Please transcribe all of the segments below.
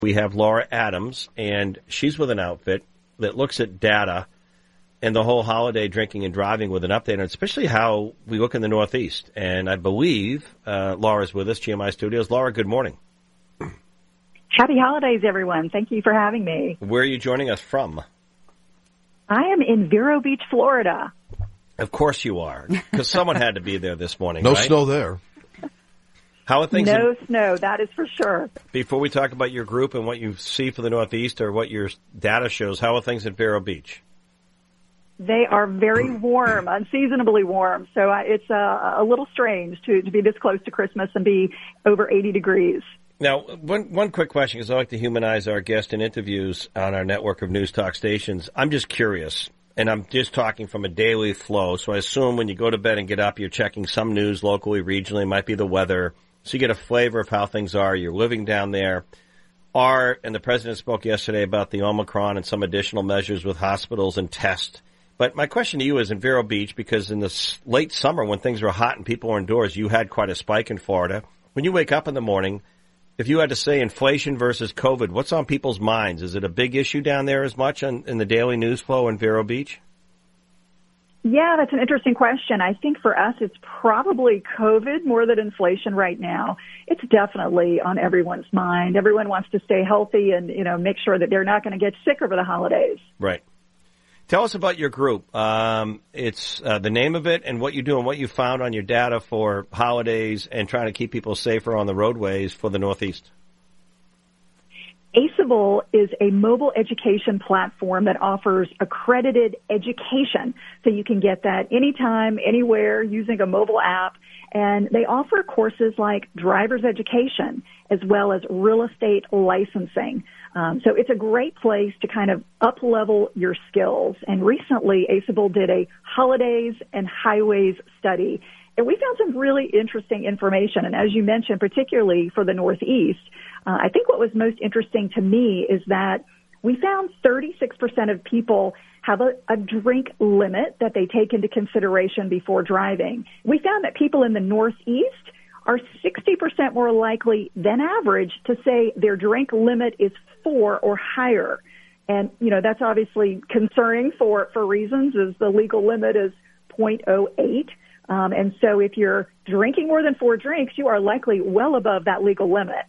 We have Laura Adams, and she's with an outfit that looks at data and the whole holiday drinking and driving with an update, and especially how we look in the Northeast. And I believe Laura's with us, GMI Studios. Laura, good morning. Happy holidays, everyone. Thank you for having me. Where are you joining us from? I am in Vero Beach, Florida. Of course you are, because someone had to be there this morning, No right? snow there. How are things? No snow, that is for sure. Before we talk about your group and what you see for the Northeast or what your data shows, how are things at Vero Beach? They are very warm, unseasonably warm. So it's a little strange to be this close to Christmas and be over 80 degrees. Now, one quick question, because I like to humanize our guests in interviews on our network of news talk stations. I'm just curious, and I'm just talking from a daily flow, so I assume when you go to bed and get up, you're checking some news locally, regionally, it might be the weather, so you get a flavor of how things are. You're living down there. And the president spoke yesterday about the Omicron and some additional measures with hospitals and tests. But my question to you is in Vero Beach, because in the late summer when things were hot and people were indoors, you had quite a spike in Florida. When you wake up in the morning, if you had to say inflation versus COVID, what's on people's minds? Is it a big issue down there as much in the daily news flow in Vero Beach? Yeah, that's an interesting question. I think for us, it's probably COVID more than inflation right now. It's definitely on everyone's mind. Everyone wants to stay healthy and, make sure that they're not going to get sick over the holidays. Right. Tell us about your group. It's the name of it and what you do and what you found on your data for holidays and trying to keep people safer on the roadways for the Northeast. ACEable is a mobile education platform that offers accredited education. So you can get that anytime, anywhere using a mobile app. And they offer courses like driver's education as well as real estate licensing. So it's a great place to kind of up-level your skills. And recently, ACEable did a holidays and highways study. And we found some really interesting information. And as you mentioned, particularly for the Northeast, I think what was most interesting to me is that we found 36% of people have a drink limit that they take into consideration before driving. We found that people in the Northeast are 60% more likely than average to say their drink limit is 4 or higher. And, that's obviously concerning for reasons, as the legal limit is 0.08. And so if you're drinking more than 4 drinks, you are likely well above that legal limit.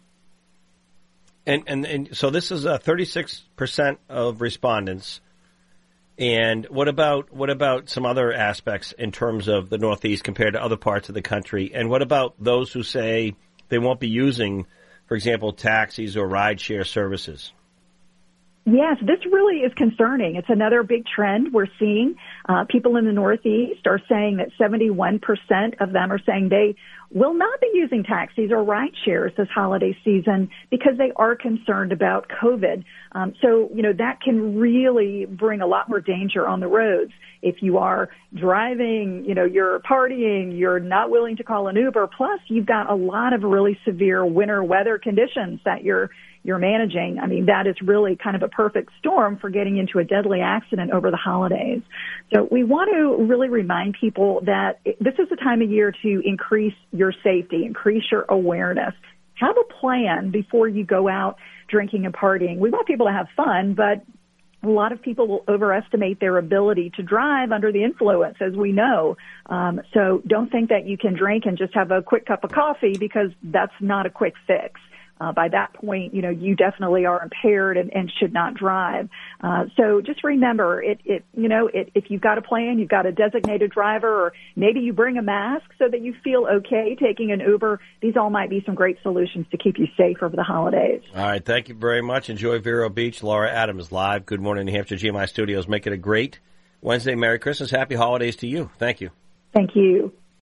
And so this is 36% of respondents. And what about some other aspects in terms of the Northeast compared to other parts of the country? And what about those who say they won't be using, for example, taxis or rideshare services? Yes, this really is concerning. It's another big trend we're seeing. People in the Northeast are saying that 71% of them are saying they will not be using taxis or ride shares this holiday season because they are concerned about COVID. So, that can really bring a lot more danger on the roads. If you are driving, you're partying, you're not willing to call an Uber, plus you've got a lot of really severe winter weather conditions that you're managing. I mean, that is really kind of a perfect storm for getting into a deadly accident over the holidays. So we want to really remind people that this is the time of year to increase your safety, increase your awareness. Have a plan before you go out drinking and partying. We want people to have fun, but a lot of people will overestimate their ability to drive under the influence, as we know. So don't think that you can drink and just have a quick cup of coffee, because that's not a quick fix. By that point, you definitely are impaired and should not drive. So just remember, if you've got a plan, you've got a designated driver, or maybe you bring a mask so that you feel okay taking an Uber. These all might be some great solutions to keep you safe over the holidays. All right. Thank you very much. Enjoy Vero Beach. Laura Adams live. Good morning, New Hampshire GMI Studios. Make it a great Wednesday. Merry Christmas. Happy holidays to you. Thank you. Thank you.